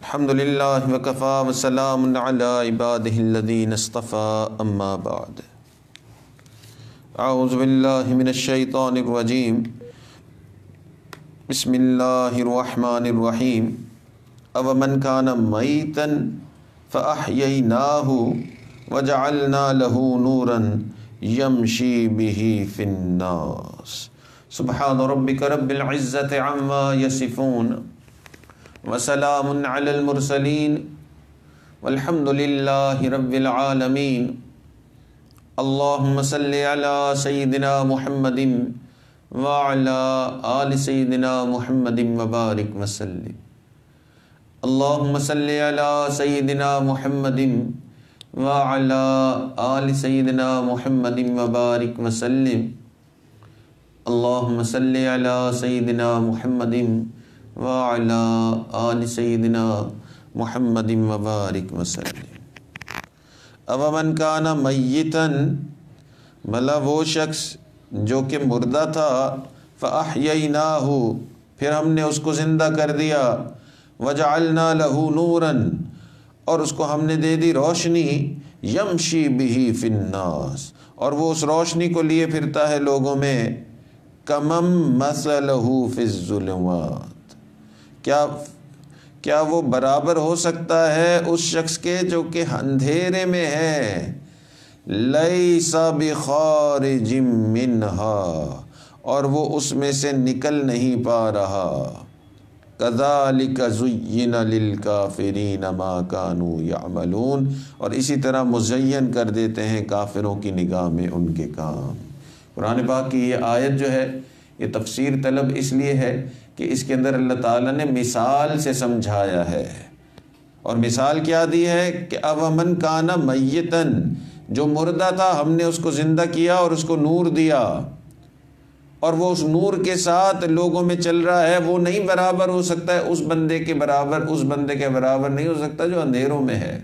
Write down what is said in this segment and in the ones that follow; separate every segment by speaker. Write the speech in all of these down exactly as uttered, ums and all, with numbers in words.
Speaker 1: الحمد للہ وکفا وسلام علی عبادہ الذین اصطفى اما بعد اعوذ باللہ من الشیطان الرجیم بسم اللہ الرحمن الرحیم اومن کان میتا فاحییناہ وجعلنا له نورا یمشی بہ فی الناس سبحان ربک رب العزۃ عما یصفون وسلام علی المرسلین والحمد للہ رب العالمین اللہم صلی علی سیدنا محمد وعلی آل سیدنا محمد وبارک وسلم اللہم صلی علی سیدنا محمد وعلی آل سیدنا محمد وبارک وسلم اللہم صلی علی سیدنا محمد وعلی آل سیدنا محمد وبارک وسلم اومن کان میتا، بھلا وہ شخص جو کہ مردہ تھا، فاحییناہ، پھر ہم نے اس کو زندہ کر دیا، وجعلنا له نورا، اور اس کو ہم نے دے دی روشنی، یمشی بہ فی الناس، اور وہ اس روشنی کو لیے پھرتا ہے لوگوں میں، کمم مثلہ فی الظلمات، کیا کیا وہ برابر ہو سکتا ہے اس شخص کے جو کہ اندھیرے میں ہے، لیس بخارج منہا، اور وہ اس میں سے نکل نہیں پا رہا، کذالک زین للکافرین ما کانوا یعملون، اور اسی طرح مزین کر دیتے ہیں کافروں کی نگاہ میں ان کے کام۔ قرآن پاک کی یہ آیت جو ہے یہ تفسیر طلب اس لیے ہے کہ اس کے اندر اللہ تعالیٰ نے مثال سے سمجھایا ہے، اور مثال کیا دی ہے کہ اومن کان میتن، جو مردہ تھا ہم نے اس کو زندہ کیا اور اس کو نور دیا، اور وہ اس نور کے ساتھ لوگوں میں چل رہا ہے، وہ نہیں برابر ہو سکتا ہے اس بندے کے برابر، اس بندے کے برابر نہیں ہو سکتا جو اندھیروں میں ہے۔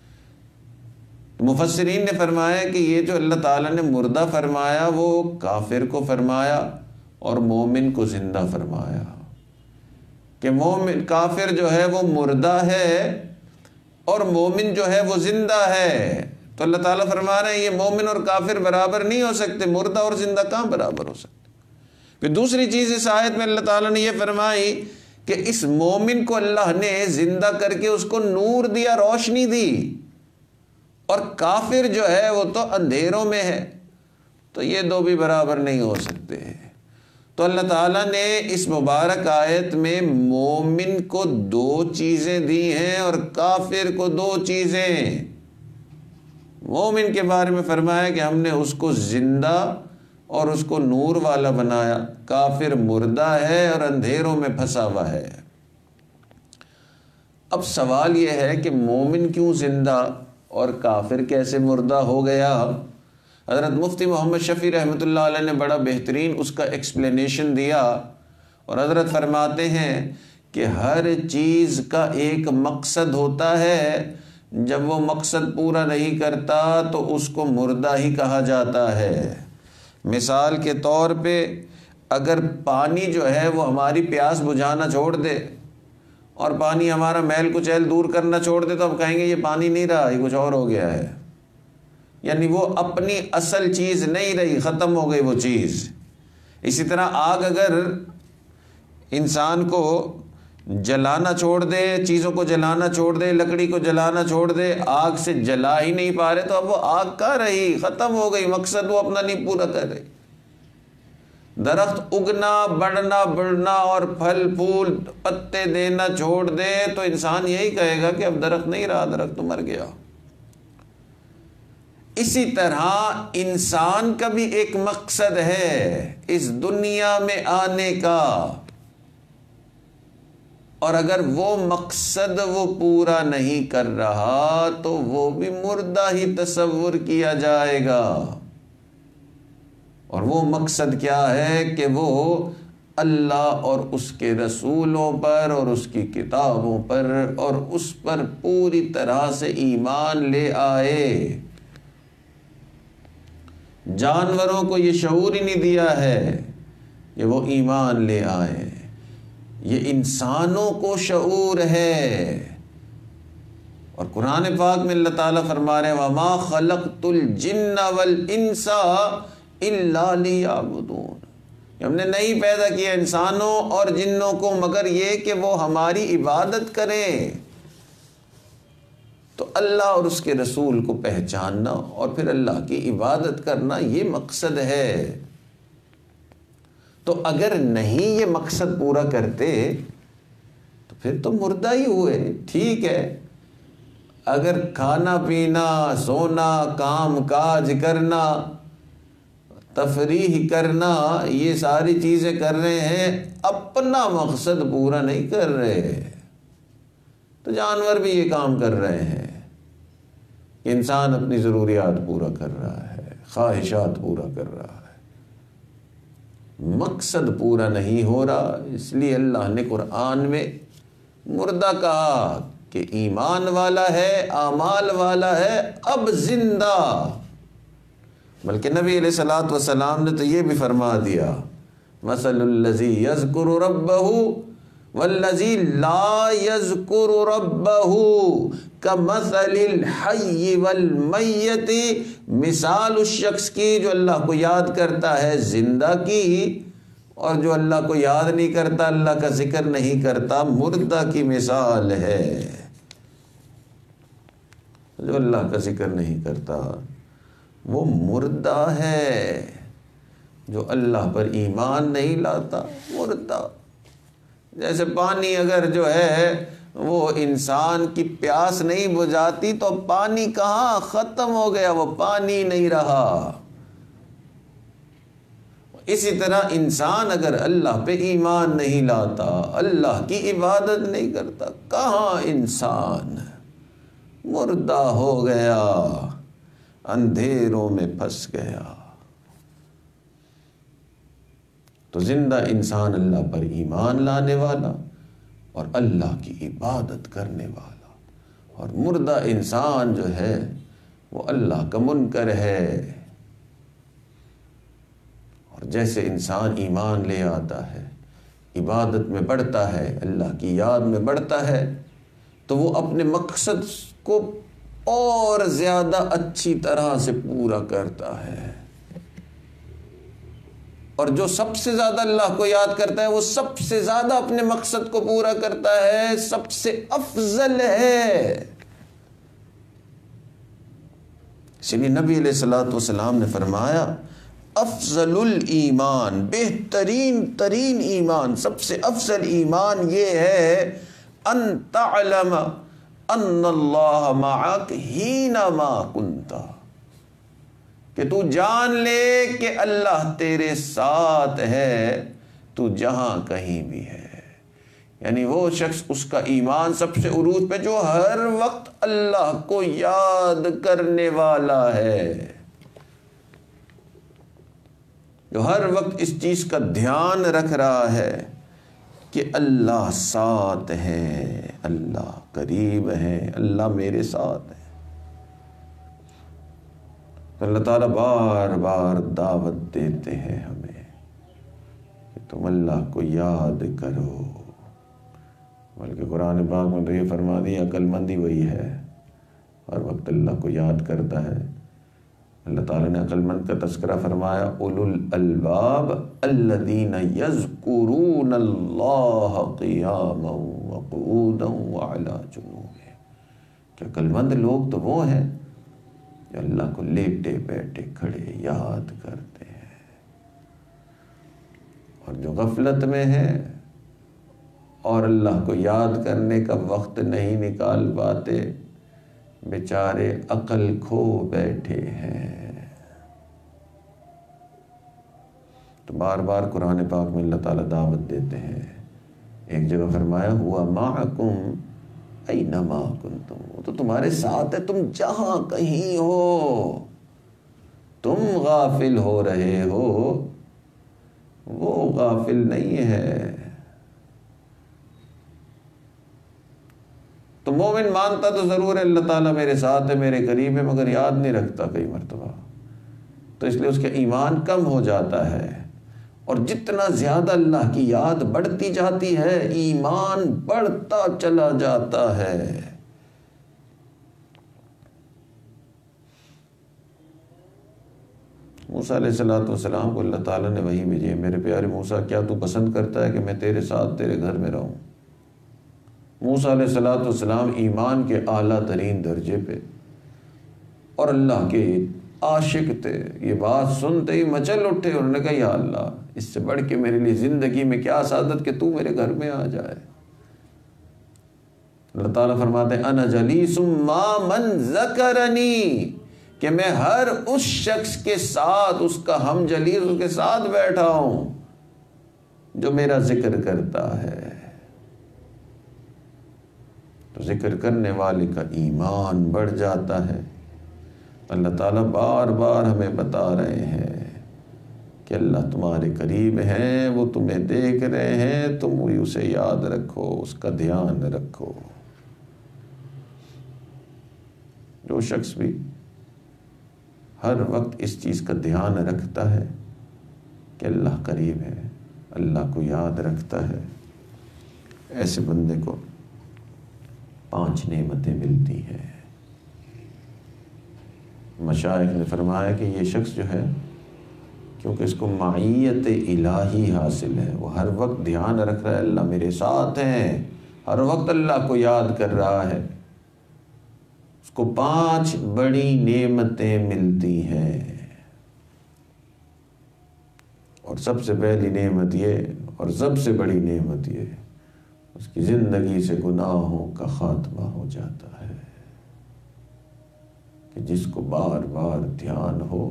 Speaker 1: مفسرین نے فرمایا کہ یہ جو اللہ تعالیٰ نے مردہ فرمایا وہ کافر کو فرمایا اور مومن کو زندہ فرمایا، کہ مومن کافر جو ہے وہ مردہ ہے اور مومن جو ہے وہ زندہ ہے، تو اللہ تعالیٰ فرما رہے ہیں یہ مومن اور کافر برابر نہیں ہو سکتے، مردہ اور زندہ کہاں برابر ہو سکتے۔ پھر دوسری چیز اس آیت میں اللہ تعالیٰ نے یہ فرمائی کہ اس مومن کو اللہ نے زندہ کر کے اس کو نور دیا، روشنی دی، اور کافر جو ہے وہ تو اندھیروں میں ہے، تو یہ دو بھی برابر نہیں ہو سکتے۔ تو اللہ تعالیٰ نے اس مبارک آیت میں مومن کو دو چیزیں دی ہیں اور کافر کو دو چیزیں۔ مومن کے بارے میں فرمایا کہ ہم نے اس کو زندہ اور اس کو نور والا بنایا، کافر مردہ ہے اور اندھیروں میں پھنسا ہوا ہے۔ اب سوال یہ ہے کہ مومن کیوں زندہ اور کافر کیسے مردہ ہو گیا؟ حضرت مفتی محمد شفیع رحمۃ اللہ علیہ نے بڑا بہترین اس کا ایکسپلینیشن دیا، اور حضرت فرماتے ہیں کہ ہر چیز کا ایک مقصد ہوتا ہے، جب وہ مقصد پورا نہیں کرتا تو اس کو مردہ ہی کہا جاتا ہے۔ مثال کے طور پہ اگر پانی جو ہے وہ ہماری پیاس بجھانا چھوڑ دے اور پانی ہمارا میل کچیل دور کرنا چھوڑ دے تو ہم کہیں گے یہ پانی نہیں رہا، یہ کچھ اور ہو گیا ہے، یعنی وہ اپنی اصل چیز نہیں رہی، ختم ہو گئی وہ چیز۔ اسی طرح آگ اگر انسان کو جلانا چھوڑ دے، چیزوں کو جلانا چھوڑ دے، لکڑی کو جلانا چھوڑ دے، آگ سے جلا ہی نہیں پا رہے تو اب وہ آگ کہاں رہی، ختم ہو گئی، مقصد وہ اپنا نہیں پورا کر رہی۔ درخت اگنا، بڑھنا بڑھنا اور پھل پھول پتے دینا چھوڑ دے تو انسان یہی کہے گا کہ اب درخت نہیں رہا، درخت تو مر گیا۔ اسی طرح انسان کا بھی ایک مقصد ہے اس دنیا میں آنے کا، اور اگر وہ مقصد وہ پورا نہیں کر رہا تو وہ بھی مردہ ہی تصور کیا جائے گا۔ اور وہ مقصد کیا ہے کہ وہ اللہ اور اس کے رسولوں پر اور اس کی کتابوں پر اور اس پر پوری طرح سے ایمان لے آئے۔ جانوروں کو یہ شعور ہی نہیں دیا ہے کہ وہ ایمان لے آئے، یہ انسانوں کو شعور ہے اور قرآن پاک میں اللہ تعالیٰ فرما رہے ہیں وَمَا خَلَقْتُ الْجِنَّ وَالْإِنسَ إِلَّا لِيَعْبُدُونَ، ہم نے نہیں پیدا کیا انسانوں اور جنوں کو مگر یہ کہ وہ ہماری عبادت کریں۔ تو اللہ اور اس کے رسول کو پہچاننا اور پھر اللہ کی عبادت کرنا یہ مقصد ہے۔ تو اگر نہیں یہ مقصد پورا کرتے تو پھر تو مردہ ہی ہوئے۔ ٹھیک ہے، اگر کھانا پینا، سونا، کام کاج کرنا، تفریح کرنا، یہ ساری چیزیں کر رہے ہیں، اپنا مقصد پورا نہیں کر رہے، تو جانور بھی یہ کام کر رہے ہیں کہ انسان اپنی ضروریات پورا کر رہا ہے، خواہشات پورا کر رہا ہے، مقصد پورا نہیں ہو رہا۔ اس لیے اللہ نے قرآن میں مردہ کہا کہ ایمان والا ہے، اعمال والا ہے، اب زندہ۔ بلکہ نبی علیہ الصلوۃ والسلام نے تو یہ بھی فرما دیا مثل الذی یذکر ربہ والذی لا یذکر ربہ کمثل الحی والمیت، مثال اس شخص کی جو اللہ کو یاد کرتا ہے زندہ کی، اور جو اللہ کو یاد نہیں کرتا، اللہ کا ذکر نہیں کرتا، مردہ کی مثال ہے۔ جو اللہ کا ذکر نہیں کرتا وہ مردہ ہے، جو اللہ پر ایمان نہیں لاتا مردہ۔ جیسے پانی اگر جو ہے وہ انسان کی پیاس نہیں بجھاتی تو پانی کہاں، ختم ہو گیا، وہ پانی نہیں رہا۔ اسی طرح انسان اگر اللہ پہ ایمان نہیں لاتا، اللہ کی عبادت نہیں کرتا، کہاں انسان، مردہ ہو گیا، اندھیروں میں پھنس گیا۔ تو زندہ انسان اللہ پر ایمان لانے والا اور اللہ کی عبادت کرنے والا، اور مردہ انسان جو ہے وہ اللہ کا منکر ہے۔ اور جیسے انسان ایمان لے آتا ہے، عبادت میں بڑھتا ہے، اللہ کی یاد میں بڑھتا ہے، تو وہ اپنے مقصد کو اور زیادہ اچھی طرح سے پورا کرتا ہے۔ اور جو سب سے زیادہ اللہ کو یاد کرتا ہے وہ سب سے زیادہ اپنے مقصد کو پورا کرتا ہے، سب سے افضل ہے۔ اس لیے نبی علیہ الصلوۃ والسلام نے فرمایا افضل الایمان، بہترین ترین ایمان، سب سے افضل ایمان یہ ہے ان تعلم ان اللہ معک حینما کنت، کہ تو جان لے کہ اللہ تیرے ساتھ ہے، تو جہاں کہیں بھی ہے۔ یعنی وہ شخص، اس کا ایمان سب سے عروج پہ جو ہر وقت اللہ کو یاد کرنے والا ہے، جو ہر وقت اس چیز کا دھیان رکھ رہا ہے کہ اللہ ساتھ ہے، اللہ قریب ہے، اللہ میرے ساتھ ہے۔ تو اللہ تعالیٰ بار بار دعوت دیتے ہیں ہمیں کہ تم اللہ کو یاد کرو۔ بلکہ قرآن پاک میں تو یہ فرما دیا عقل مندی وہی ہے، ہر وقت اللہ کو یاد کرتا ہے۔ اللہ تعالیٰ نے عقل مند کا تذکرہ فرمایا اولو الالباب الذین یذکرون اللہ قیاما وقعودا وعلی جنوبہم، کہ عقل مند لوگ تو وہ ہیں جو اللہ کو لیٹے بیٹھے کھڑے یاد کرتے ہیں، اور جو غفلت میں ہے اور اللہ کو یاد کرنے کا وقت نہیں نکال پاتے، بیچارے عقل کھو بیٹھے ہیں۔ تو بار بار قرآن پاک میں اللہ تعالیٰ دعوت دیتے ہیں۔ ایک جگہ فرمایا ہوا معکم اینما کنتم، وہ تو تمہارے ساتھ ہے، تم جہاں کہیں ہو۔ تم غافل ہو رہے ہو، وہ غافل نہیں ہے۔ تو مومن مانتا تو ضرور ہے اللہ تعالیٰ میرے ساتھ ہے، میرے قریب ہے، مگر یاد نہیں رکھتا کئی مرتبہ، تو اس لیے اس کا ایمان کم ہو جاتا ہے۔ اور جتنا زیادہ اللہ کی یاد بڑھتی جاتی ہے، ایمان بڑھتا چلا جاتا ہے۔ موسیٰ علیہ الصلوۃ والسلام کو اللہ تعالیٰ نے وحی بھیجی ہے، میرے پیارے موسیٰ کیا تو پسند کرتا ہے کہ میں تیرے ساتھ تیرے گھر میں رہوں؟ موسیٰ علیہ الصلوۃ والسلام ایمان کے اعلیٰ ترین درجے پہ اور اللہ کے عاشق تھے، یہ بات سنتے ہی مچل اٹھے، انہوں نے کہا یا اللہ اس سے بڑھ کے میرے لیے زندگی میں کیا سعادت کہ تو میرے گھر میں آ جائے۔ اللہ تعالیٰ فرماتے ہیں انا جلیس ما من ذکرنی، کہ میں ہر اس شخص کے ساتھ، اس کا ہم جلیس اس کے ساتھ بیٹھا ہوں جو میرا ذکر کرتا ہے۔ تو ذکر کرنے والے کا ایمان بڑھ جاتا ہے۔ اللہ تعالیٰ بار بار ہمیں بتا رہے ہیں کہ اللہ تمہارے قریب ہیں، وہ تمہیں دیکھ رہے ہیں، تم وہی اسے یاد رکھو، اس کا دھیان رکھو۔ جو شخص بھی ہر وقت اس چیز کا دھیان رکھتا ہے کہ اللہ قریب ہے، اللہ کو یاد رکھتا ہے، ایسے بندے کو پانچ نعمتیں ملتی ہیں۔ مشائخ نے فرمایا کہ یہ شخص جو ہے، کیونکہ اس کو معیت الہی حاصل ہے، وہ ہر وقت دھیان رکھ رہا ہے اللہ میرے ساتھ ہیں، ہر وقت اللہ کو یاد کر رہا ہے، اس کو پانچ بڑی نعمتیں ملتی ہیں۔ اور سب سے پہلی نعمت یہ اور سب سے بڑی نعمت یہ، اس کی زندگی سے گناہوں کا خاتمہ ہو جاتا ہے، کہ جس کو بار بار دھیان ہو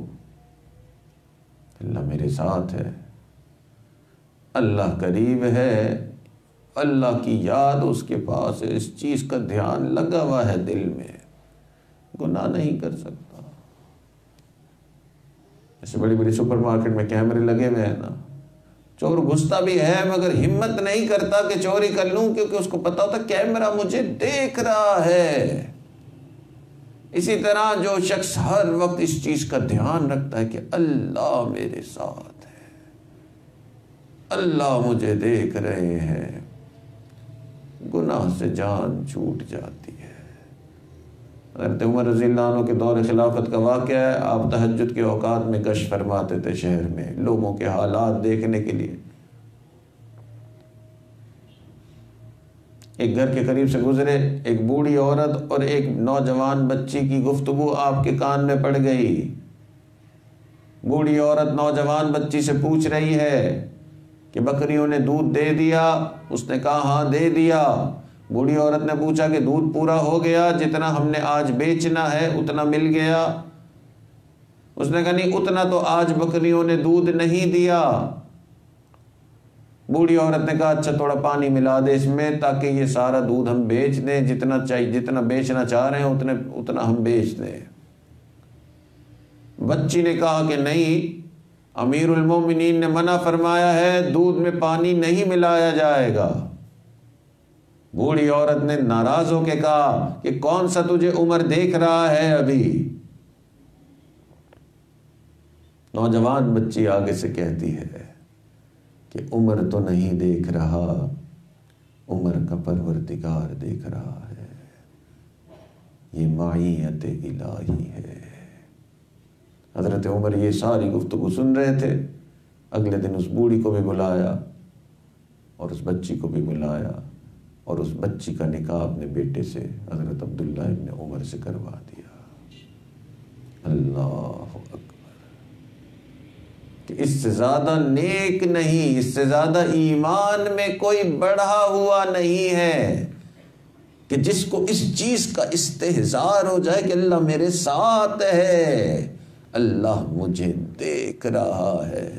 Speaker 1: اللہ میرے ساتھ ہے، اللہ قریب ہے، اللہ کی یاد اس کے پاس ہے، اس چیز کا دھیان لگا ہوا ہے دل میں، گناہ نہیں کر سکتا۔ ایسے بڑی بڑی سپر مارکیٹ میں کیمرے لگے ہوئے ہیں نا، چور گھستا بھی ہے مگر ہمت نہیں کرتا کہ چوری کر لوں، کیونکہ اس کو پتا ہوتا کیمرہ مجھے دیکھ رہا ہے۔ اسی طرح جو شخص ہر وقت اس چیز کا دھیان رکھتا ہے کہ اللہ میرے ساتھ ہے، اللہ مجھے دیکھ رہے ہیں، گناہ سے جان چھوٹ جاتی ہے۔ حضرت عمر رضی اللہ عنہ کے دور خلافت کا واقعہ ہے، آپ تہجد کے اوقات میں گشت فرماتے تھے شہر میں لوگوں کے حالات دیکھنے کے لیے۔ ایک گھر کے قریب سے گزرے، ایک بوڑھی عورت اور ایک نوجوان بچی کی گفتگو آپ کے کان میں پڑ گئی۔ بوڑھی عورت نوجوان بچی سے پوچھ رہی ہے کہ بکریوں نے دودھ دے دیا؟ اس نے کہا ہاں دے دیا۔ بوڑھی عورت نے پوچھا کہ دودھ پورا ہو گیا؟ جتنا ہم نے آج بیچنا ہے اتنا مل گیا؟ اس نے کہا نہیں، اتنا تو آج بکریوں نے دودھ نہیں دیا۔ بوڑھی عورت نے کہا اچھا تھوڑا پانی ملا دے اس میں تاکہ یہ سارا دودھ ہم بیچ دیں، جتنا چاہیے جتنا بیچنا چاہ رہے ہیں اتنے اتنا ہم بیچ دیں۔ بچی نے کہا کہ نہیں، امیر المومنین نے منع فرمایا ہے، دودھ میں پانی نہیں ملایا جائے گا۔ بوڑھی عورت نے ناراض ہو کے کہا کہ کون سا تجھے عمر دیکھ رہا ہے ابھی؟ نوجوان بچی آگے سے کہتی ہے کہ عمر تو نہیں دیکھ رہا، عمر کا پروردگار دیکھ رہا ہے، یہ معیت الہی ہے۔ حضرت عمر یہ ساری گفتگو سن رہے تھے۔ اگلے دن اس بوڑھی کو بھی بلایا اور اس بچی کو بھی بلایا، اور اس بچی کا نکاح اپنے بیٹے سے حضرت عبداللہ ابن عمر سے کروا دیا۔ اللہ اکبر! کہ اس سے زیادہ نیک نہیں، اس سے زیادہ ایمان میں کوئی بڑھا ہوا نہیں ہے کہ جس کو اس چیز کا استحضار ہو جائے کہ اللہ میرے ساتھ ہے، اللہ مجھے دیکھ رہا ہے۔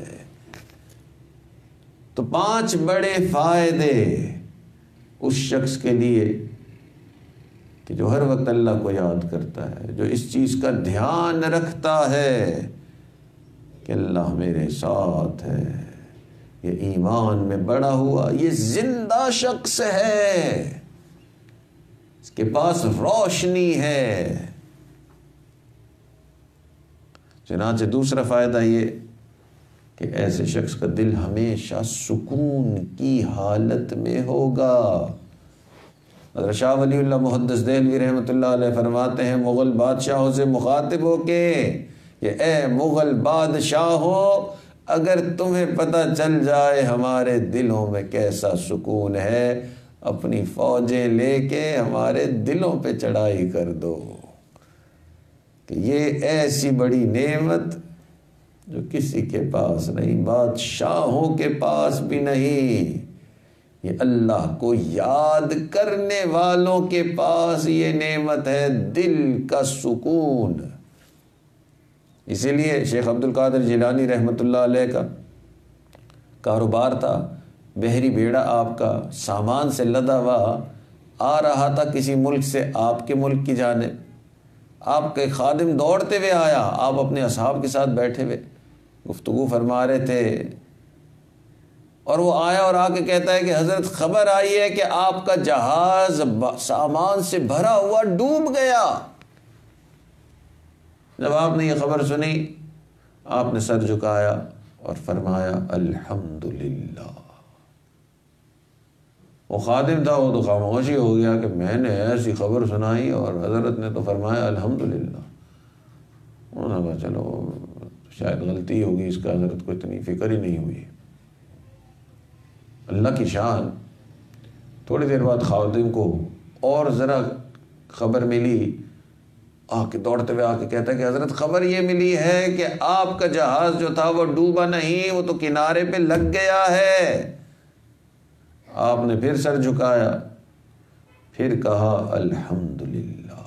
Speaker 1: تو پانچ بڑے فائدے اس شخص کے لیے کہ جو ہر وقت اللہ کو یاد کرتا ہے، جو اس چیز کا دھیان رکھتا ہے کہ اللہ میرے ساتھ ہے، یہ ایمان میں بڑا ہوا، یہ زندہ شخص ہے، اس کے پاس روشنی ہے۔ چنانچہ دوسرا فائدہ یہ کہ ایسے شخص کا دل ہمیشہ سکون کی حالت میں ہوگا۔ حضرت شاہ ولی اللہ محدث دہلوی رحمۃ اللہ علیہ فرماتے ہیں، مغل بادشاہوں سے مخاطب ہو کے کہ اے مغل بادشاہو، اگر تمہیں پتہ چل جائے ہمارے دلوں میں کیسا سکون ہے، اپنی فوجیں لے کے ہمارے دلوں پہ چڑھائی کر دو، کہ یہ ایسی بڑی نعمت جو کسی کے پاس نہیں، بادشاہوں کے پاس بھی نہیں، یہ اللہ کو یاد کرنے والوں کے پاس یہ نعمت ہے، دل کا سکون۔ اسی لیے شیخ عبد القادر جیلانی رحمۃ اللہ علیہ کا کاروبار تھا، بحری بیڑا آپ کا سامان سے لدا ہوا آ رہا تھا کسی ملک سے آپ کے ملک کی جانب، آپ کے خادم دوڑتے ہوئے آیا، آپ اپنے اصحاب کے ساتھ بیٹھے ہوئے گفتگو فرما رہے تھے، اور وہ آیا اور آ کے کہتا ہے کہ حضرت خبر آئی ہے کہ آپ کا جہاز سامان سے بھرا ہوا ڈوب گیا۔ جب آپ نے یہ خبر سنی، آپ نے سر جھکایا اور فرمایا الحمدللہ۔ وہ خادم تھا، وہ تو خاموشی ہو گیا کہ میں نے ایسی خبر سنائی اور حضرت نے تو فرمایا الحمدللہ۔ انہوں نے کہا چلو شاید غلطی ہوگی اس کا، حضرت کو اتنی فکر ہی نہیں ہوئی۔ اللہ کی شان۔ تھوڑی دیر بعد خادم کو اور ذرا خبر ملی، آ کے دوڑتے ہوئے آ کے کہتا ہے کہ حضرت خبر یہ ملی ہے کہ آپ کا جہاز جو تھا وہ ڈوبا نہیں، وہ تو کنارے پہ لگ گیا ہے۔ آپ نے پھر سر جھکایا، پھر کہا الحمدللہ۔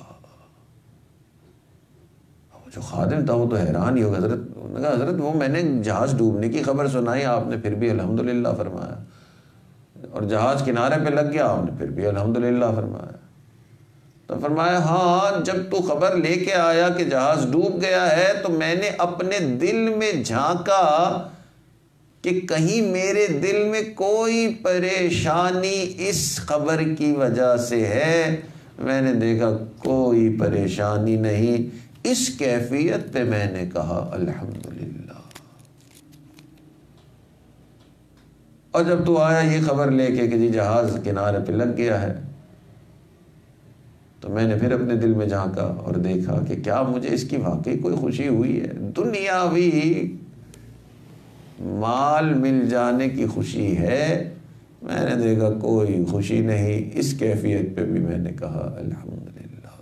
Speaker 1: جو خادم تھا وہ تو حیران ہی ہوگا، حضرت نے کہا حضرت وہ میں نے جہاز ڈوبنے کی خبر سنائی، آپ نے پھر بھی الحمدللہ فرمایا، اور جہاز کنارے پہ لگ گیا، آپ نے پھر بھی الحمدللہ فرمایا۔ تو فرمایا ہاں، جب تو خبر لے کے آیا کہ جہاز ڈوب گیا ہے تو میں نے اپنے دل میں جھانکا کہ کہیں میرے دل میں کوئی پریشانی اس خبر کی وجہ سے ہے، میں نے دیکھا کوئی پریشانی نہیں، اس کیفیت پہ میں نے کہا الحمدللہ۔ اور جب تو آیا یہ خبر لے کے کہ جی جہاز کنارے پہ لگ گیا ہے، تو میں نے پھر اپنے دل میں جھانکا اور دیکھا کہ کیا مجھے اس کی واقعی کوئی خوشی ہوئی ہے، دنیاوی مال مل جانے کی خوشی ہے، میں نے دیکھا کوئی خوشی نہیں، اس کیفیت پہ بھی میں نے کہا الحمدللہ۔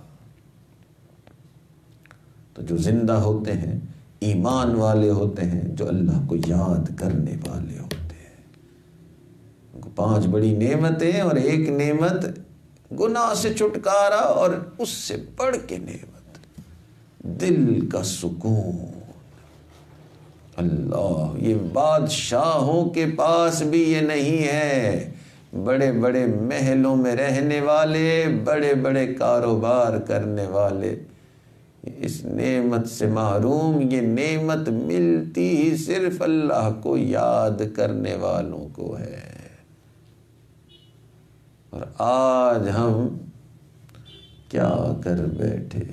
Speaker 1: تو جو زندہ ہوتے ہیں، ایمان والے ہوتے ہیں، جو اللہ کو یاد کرنے والے ہوتے ہیں، ان کو پانچ بڑی نعمتیں، اور ایک نعمت گناہ سے چھٹکارا، اور اس سے بڑھ کے نعمت دل کا سکون۔ اللہ، یہ بادشاہوں کے پاس بھی یہ نہیں ہے، بڑے بڑے محلوں میں رہنے والے، بڑے بڑے کاروبار کرنے والے اس نعمت سے محروم۔ یہ نعمت ملتی ہی صرف اللہ کو یاد کرنے والوں کو ہے۔ اور آج ہم کیا کر بیٹھے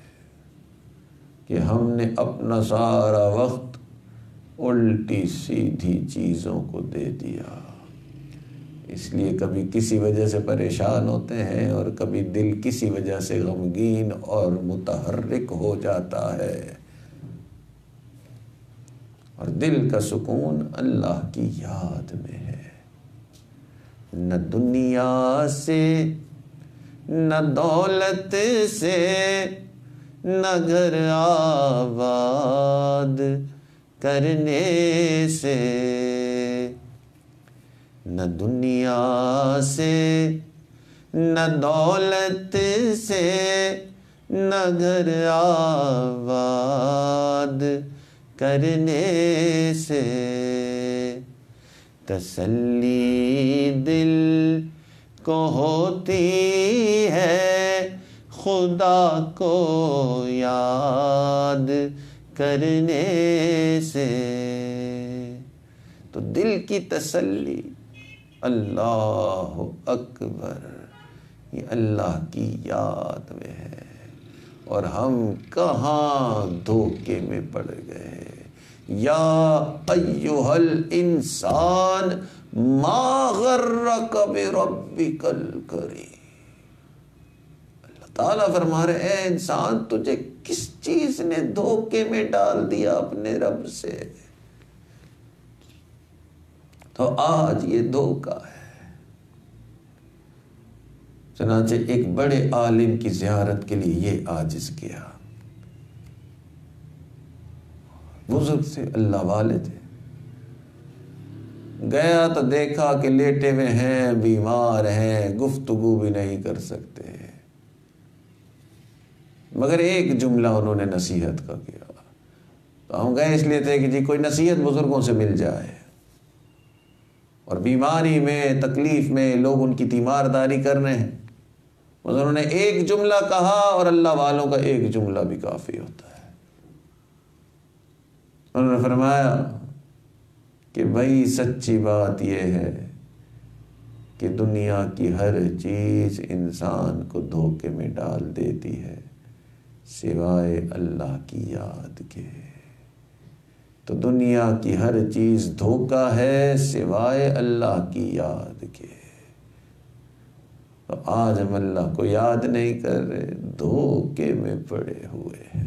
Speaker 1: کہ ہم نے اپنا سارا وقت الٹی سیدھی چیزوں کو دے دیا، اس لیے کبھی کسی وجہ سے پریشان ہوتے ہیں، اور کبھی دل کسی وجہ سے غمگین اور متحرک ہو جاتا ہے، اور دل کا سکون اللہ کی یاد میں ہے۔ نہ دنیا سے، نہ دولت سے، نہ گھر آباد کرنے سے، نہ دنیا سے، نہ دولت سے، نہ گھر آباد کرنے سے، تسلی دل کو ہوتی ہے خدا کو یاد کرنے سے۔ تو دل کی تسلی، اللہ اکبر، یہ اللہ کی یاد میں ہے، اور ہم کہاں دھوکے میں پڑ گئے۔ یا ایھا الانسان ما غرک بربک الکریم، اللہ تعالیٰ فرما رہے اے انسان تجھے کس چیز نے دھوکے میں ڈال دیا اپنے رب سے؟ تو آج یہ دھوکا ہے۔ چنانچہ ایک بڑے عالم کی زیارت کے لیے یہ عاجز کیا، بزرگ سے اللہ والے تھے، گیا تو دیکھا کہ لیٹے ہوئے ہیں، بیمار ہیں، گفتگو بھی نہیں کر سکتے، مگر ایک جملہ انہوں نے نصیحت کا کیا۔ تو ہم گئے اس لیے تھے کہ جی کوئی نصیحت بزرگوں سے مل جائے، اور بیماری میں تکلیف میں لوگ ان کی تیمارداری کر رہے ہیں، انہوں نے ایک جملہ کہا، اور اللہ والوں کا ایک جملہ بھی کافی ہوتا ہے۔ انہوں نے فرمایا کہ بھائی سچی بات یہ ہے کہ دنیا کی ہر چیز انسان کو دھوکے میں ڈال دیتی ہے سوائے اللہ کی یاد کے۔ تو دنیا کی ہر چیز دھوکا ہے سوائے اللہ کی یاد کے۔ تو آج ہم اللہ کو یاد نہیں کر رہے، دھوکے میں پڑے ہوئے ہیں۔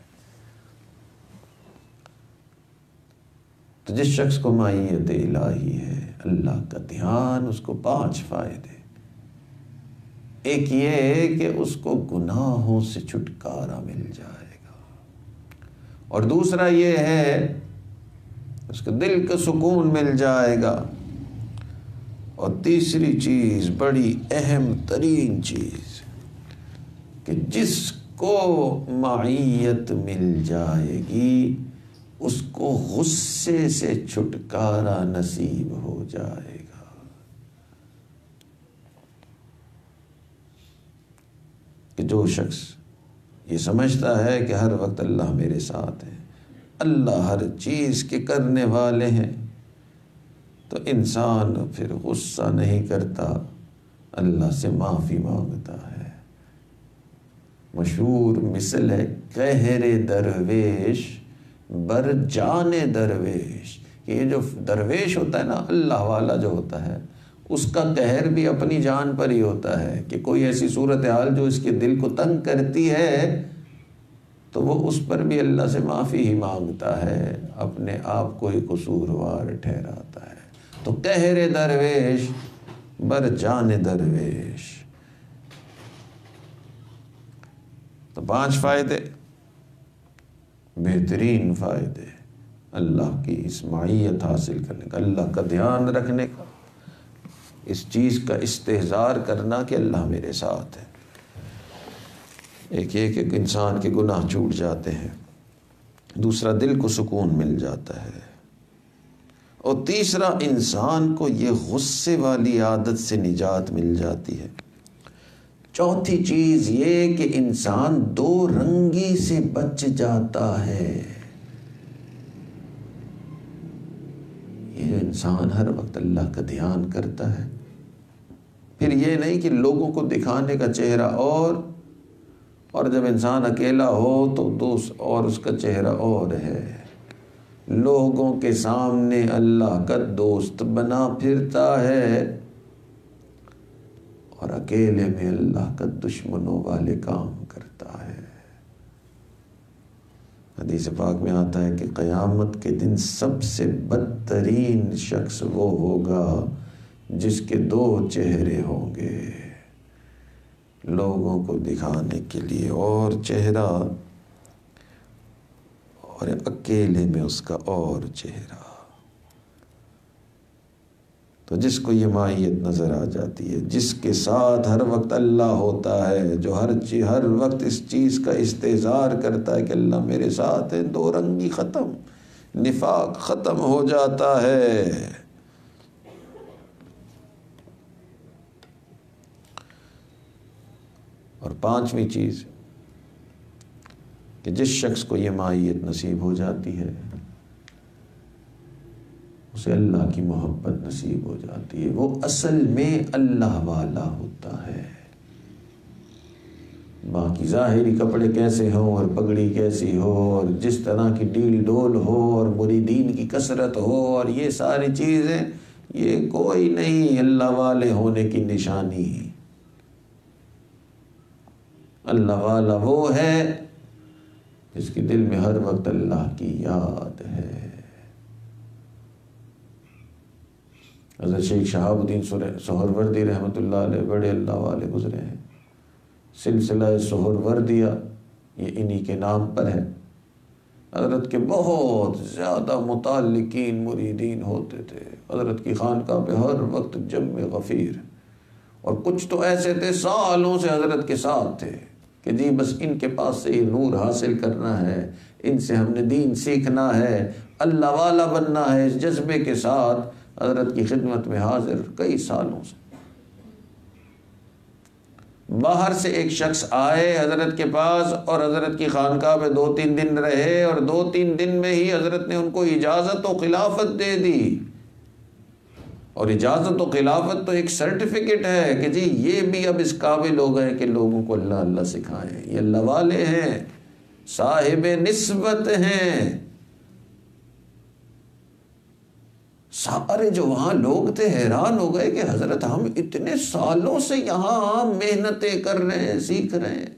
Speaker 1: تو جس شخص کو معیت الہی ہے، اللہ کا دھیان، اس کو پانچ فائدے۔ ایک یہ کہ اس کو گناہوں سے چھٹکارا مل جائے گا، اور دوسرا یہ ہے اس کو دل کا سکون مل جائے گا، اور تیسری چیز بڑی اہم ترین چیز کہ جس کو معیت مل جائے گی اس کو غصے سے چھٹکارا نصیب ہو جائے گا۔ کہ جو شخص یہ سمجھتا ہے کہ ہر وقت اللہ میرے ساتھ ہے، اللہ ہر چیز کے کرنے والے ہیں، تو انسان پھر غصہ نہیں کرتا، اللہ سے معافی مانگتا ہے۔ مشہور مثل ہے قہر درویش بر جان درویش۔ یہ جو درویش ہوتا ہے نا، اللہ والا جو ہوتا ہے، اس کا قہر بھی اپنی جان پر ہی ہوتا ہے کہ کوئی ایسی صورتحال جو اس کے دل کو تنگ کرتی ہے تو وہ اس پر بھی اللہ سے معافی ہی مانگتا ہے، اپنے آپ کو ہی قصوروار ٹھہراتا ہے۔ تو قہر درویش بر جان درویش۔ تو پانچ فائدے، بہترین فائدے اللہ کی اس معیت حاصل کرنے کا، اللہ کا دھیان رکھنے کا، اس چیز کا استحضار کرنا کہ اللہ میرے ساتھ ہے۔ ایک یہ کہ انسان کے گناہ چھوٹ جاتے ہیں، دوسرا دل کو سکون مل جاتا ہے، اور تیسرا انسان کو یہ غصے والی عادت سے نجات مل جاتی ہے۔ چوتھی چیز یہ کہ انسان دو رنگی سے بچ جاتا ہے۔ یہ انسان ہر وقت اللہ کا دھیان کرتا ہے، پھر یہ نہیں کہ لوگوں کو دکھانے کا چہرہ اور اور جب انسان اکیلا ہو تو دوست اور اس کا چہرہ اور ہے، لوگوں کے سامنے اللہ کا دوست بنا پھرتا ہے اور اکیلے میں اللہ کا دشمنوں والے کام کرتا ہے۔ حدیث پاک میں آتا ہے کہ قیامت کے دن سب سے بدترین شخص وہ ہوگا جس کے دو چہرے ہوں گے، لوگوں کو دکھانے کے لیے اور چہرہ، اور اکیلے میں اس کا اور چہرہ۔ تو جس کو یہ معیت نظر آ جاتی ہے، جس کے ساتھ ہر وقت اللہ ہوتا ہے، جو ہر چیز ہر وقت اس چیز کا استحضار کرتا ہے کہ اللہ میرے ساتھ ہے، دو رنگی ختم، نفاق ختم ہو جاتا ہے۔ اور پانچویں چیز کہ جس شخص کو یہ معیت نصیب ہو جاتی ہے اسے اللہ کی محبت نصیب ہو جاتی ہے، وہ اصل میں اللہ والا ہوتا ہے۔ باقی ظاہری کپڑے کیسے ہوں اور پگڑی کیسی ہو اور جس طرح کی ڈیل ڈول ہو اور مریدین کی کثرت ہو اور یہ ساری چیزیں، یہ کوئی نہیں اللہ والے ہونے کی نشانی۔ اللہ والا وہ ہے جس کے دل میں ہر وقت اللہ کی یاد ہے۔ حضرت شیخ شہاب الدین سہروردی رحمۃ اللہ علیہ بڑے اللہ والے گزرے ہیں۔ سلسلہ سہروردیہ یہ انہی کے نام پر ہے۔ حضرت کے بہت زیادہ متعلقین مریدین ہوتے تھے۔ حضرت کی خانقاہ پہ ہر وقت جم غفیر، اور کچھ تو ایسے تھے سالوں سے حضرت کے ساتھ تھے کہ جی بس ان کے پاس سے یہ نور حاصل کرنا ہے، ان سے ہم نے دین سیکھنا ہے، اللہ والا بننا ہے۔ اس جذبے کے ساتھ حضرت کی خدمت میں حاضر کئی سالوں سے۔ باہر سے ایک شخص آئے حضرت کے پاس اور حضرت کی خانقاہ پہ دو تین دن رہے، اور دو تین دن میں ہی حضرت نے ان کو اجازت و خلافت دے دی۔ اور اجازت و خلافت تو ایک سرٹیفکیٹ ہے کہ جی یہ بھی اب اس قابل ہو گئے کہ لوگوں کو اللہ اللہ سکھائیں، یہ اللہ والے ہیں، صاحب نسبت ہیں۔ سارے جو وہاں لوگ تھے حیران ہو گئے کہ حضرت ہم اتنے سالوں سے یہاں محنتیں کر رہے ہیں، سیکھ رہے ہیں،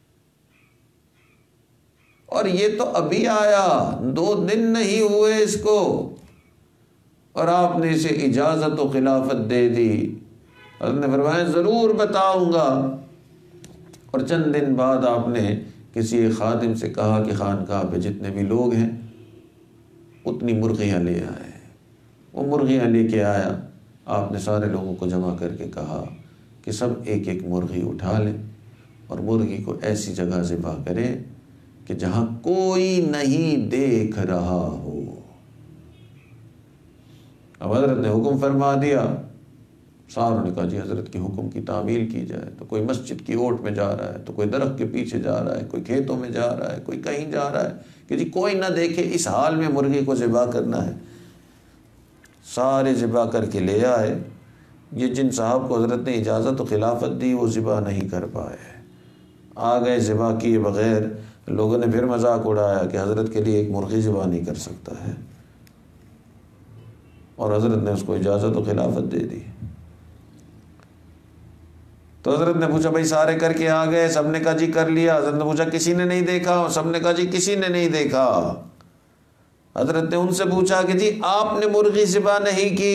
Speaker 1: اور یہ تو ابھی آیا، دو دن نہیں ہوئے اس کو، اور آپ نے اسے اجازت و خلافت دے دی۔ حضرت نے فرمایا ضرور بتاؤں گا۔ اور چند دن بعد آپ نے کسی ایک خادم سے کہا کہ خانقاہ پہ جتنے بھی لوگ ہیں اتنی مرغیاں لے آئے۔ وہ مرغیاں لے کے آیا۔ آپ نے سارے لوگوں کو جمع کر کے کہا کہ سب ایک ایک مرغی اٹھا لیں اور مرغی کو ایسی جگہ ذبح کریں کہ جہاں کوئی نہیں دیکھ رہا ہو۔ اب حضرت نے حکم فرما دیا، ساروں نے کہا جی حضرت کے حکم کی تعمیل کی جائے۔ تو کوئی مسجد کی اوٹ میں جا رہا ہے، تو کوئی درخت کے پیچھے جا رہا ہے، کوئی کھیتوں میں جا رہا ہے، کوئی کہیں جا رہا ہے کہ جی کوئی نہ دیکھے، اس حال میں مرغی کو ذبح کرنا ہے۔ سارے ذبح کر کے لے آئے۔ یہ جن صاحب کو حضرت نے اجازت و خلافت دی وہ ذبح نہیں کر پائے، آ گئے ذبح کیے بغیر۔ لوگوں نے پھر مذاق اڑایا کہ حضرت کے لیے ایک مرغی ذبح نہیں کر سکتا ہے، اور حضرت نے اس کو اجازت و خلافت دے دی۔ تو حضرت نے پوچھا بھائی سارے کر کے آ گئے؟ سب نے کہا جی کر لیا۔ حضرت نے پوچھا کسی نے نہیں دیکھا؟ سب نے کہا جی کسی نے نہیں دیکھا۔ حضرت نے ان سے پوچھا کہ جی آپ نے مرغی ذبح نہیں کی؟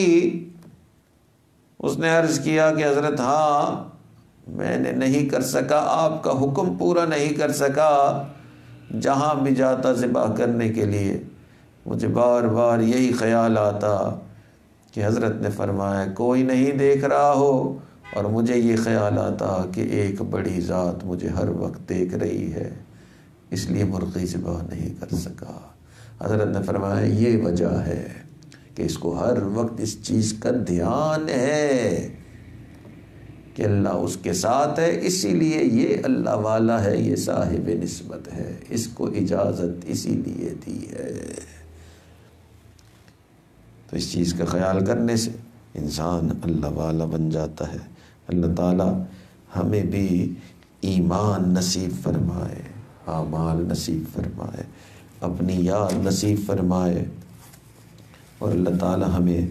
Speaker 1: اس نے عرض کیا کہ حضرت ہاں میں نے نہیں کر سکا، آپ کا حکم پورا نہیں کر سکا۔ جہاں بھی جاتا ذبح کرنے کے لیے مجھے بار بار یہی خیال آتا کہ حضرت نے فرمایا کوئی نہیں دیکھ رہا ہو، اور مجھے یہ خیال آتا کہ ایک بڑی ذات مجھے ہر وقت دیکھ رہی ہے، اس لیے مرغی ذبح نہیں کر سکا۔ حضرت نے فرمایا یہ وجہ ہے کہ اس کو ہر وقت اس چیز کا دھیان ہے کہ اللہ اس کے ساتھ ہے، اسی لیے یہ اللہ والا ہے، یہ صاحب نسبت ہے، اس کو اجازت اسی لیے دی ہے۔ تو اس چیز کا خیال کرنے سے انسان اللہ والا بن جاتا ہے۔ اللہ تعالی ہمیں بھی ایمان نصیب فرمائے، اعمال نصیب فرمائے، اپنی یاد نصیب فرمائے، اور اللہ تعالی ہمیں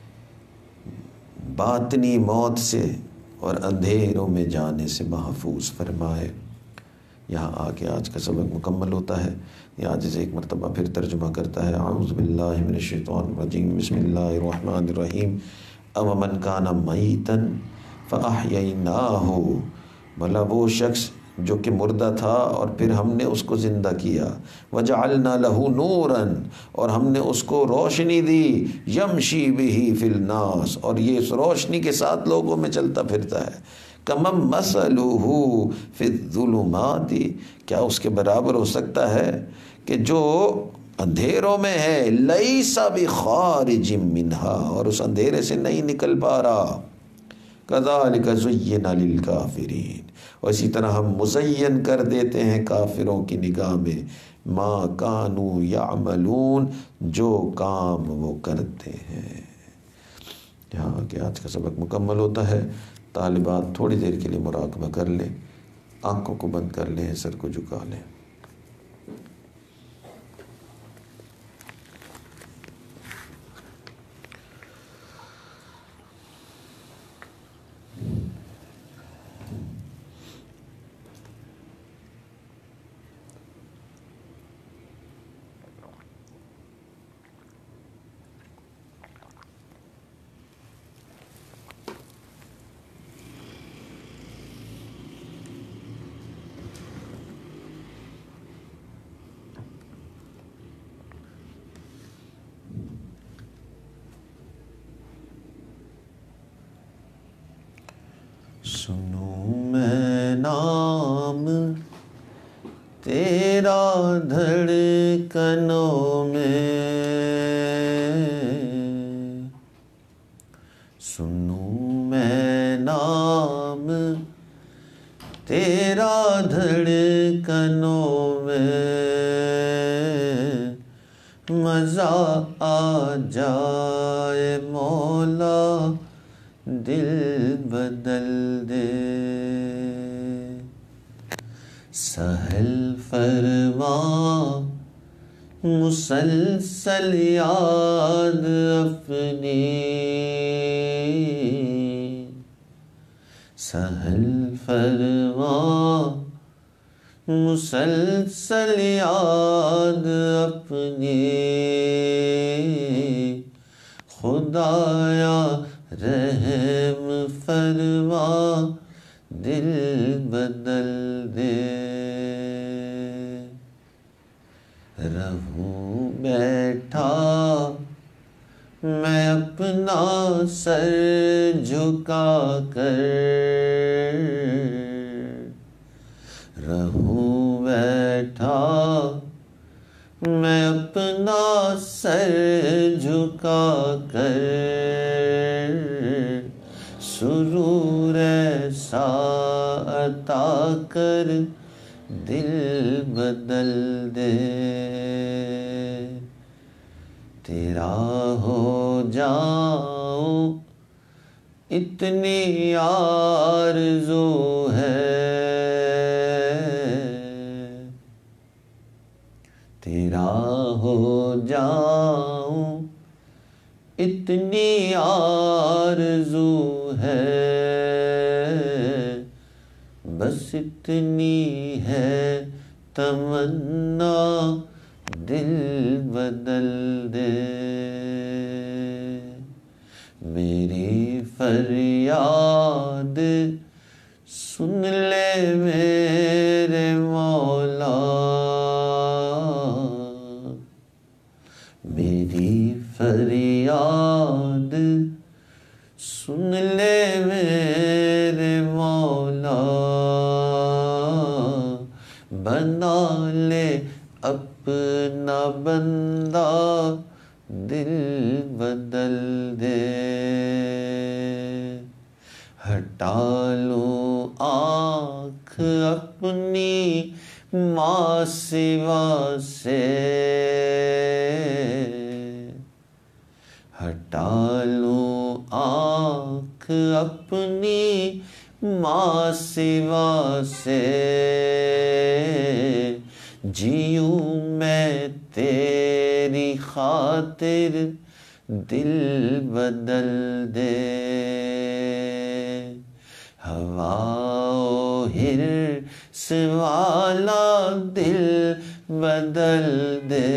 Speaker 1: باطنی موت سے اور اندھیروں میں جانے سے محفوظ فرمائے۔ یہاں آ کے آج کا سبق مکمل ہوتا ہے۔ یہ عاجز ایک مرتبہ پھر ترجمہ کرتا ہے، اعوذ باللہ من الشیطان الرجیم، بسم اللہ الرحمن الرحیم، اومن کان میتا فاحییناہ، بھلا وہ شخص جو کہ مردہ تھا اور پھر ہم نے اس کو زندہ کیا، وجعلنا لہ نورا، اور ہم نے اس کو روشنی دی، یمشی بہ فی الناس، اور یہ اس روشنی کے ساتھ لوگوں میں چلتا پھرتا ہے، کمن مثلہ فی الظلمات، کیا اس کے برابر ہو سکتا ہے کہ جو اندھیروں میں ہے، لیس بخارج منہا، اور اس اندھیرے سے نہیں نکل پا رہا، کذالک زین للکافرین، اور اسی طرح ہم مزین کر دیتے ہیں کافروں کی نگاہ میں، ما کانوا یعملون، جو کام وہ کرتے ہیں۔ یہاں کہ آج کا سبق مکمل ہوتا ہے۔ طالبات تھوڑی دیر کے لیے مراقبہ کر لیں، آنکھوں کو بند کر لیں، سر کو جھکا لیں۔ سنوں میں نام تیرا دھڑکنوں میں، سنوں میں نام تیرا دھڑکنوں میں، مزہ آ جائے مولا دل بدل دے، سہل فرما مسلسل یاد اپنی، سہل فرما مسلسل یاد اپنی، خدایا رحم فرما دل بدل دے، رہوں بیٹھا میں اپنا سر جھکا کر، رہوں بیٹھا میں اپنا سر جھکا کر، سرور ایسا عطا کر دل بدل دے، تیرا ہو جاؤں اتنی آرزو ہے، تیرا ہو جاؤں اتنی آرزو ہے، بس اتنی ہے تمنا دل بدل دے، میری فریاد سن لے میرے مولا، میری فریاد سن لے میرے مولا، بنا لے اپنا بندہ دل بدل دے، ہٹا لوں آنکھ اپنی ماں سوا سے، ہٹا لوں آنکھ اپنی ماں سوا سے، جیوں میں تیری خاطر دل بدل دے، ہوا و حرص والا دل بدل دے،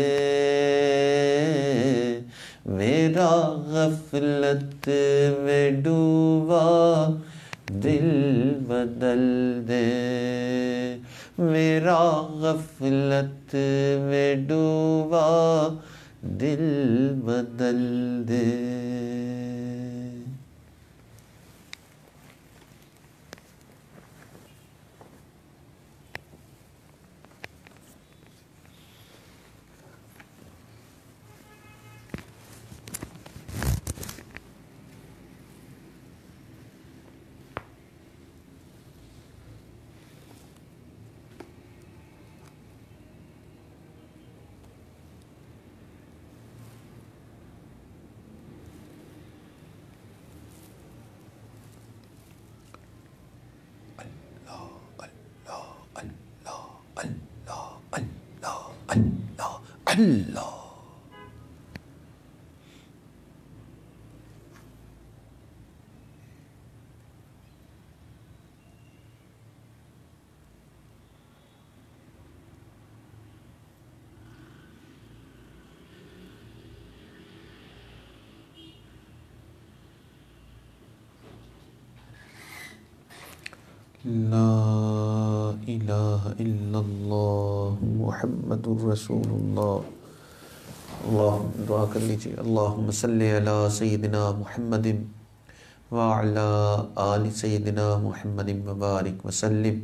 Speaker 1: میرا غفلت میں ڈوبا دل بدل دے، میرا غفلت میں ڈوبا دل بدل دے۔ اللہ لا الہ الا اللہ محمد الرسول اللہ۔ اللہ دعا کر لیجیے، اللہم صلی علی سیدنا محمد وعلى آل سيدنا محمد وبارك وسلم.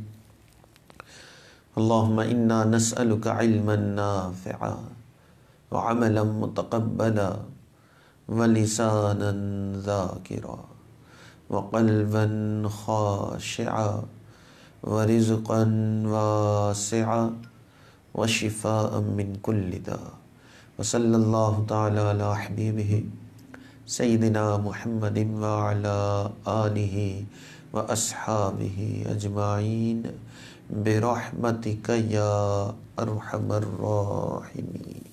Speaker 1: اللهم إنا نسألك علما نافعا وعملا متقبلا ولسانا ذاكرا وقلبا خاشعا ورزقا واسعا وشفاء من كل داء. وصلى الله تعالى على حبيبه سيدنا محمد وعلى آله وأصحابه أجمعين برحمتك يا أرحم الراحمين.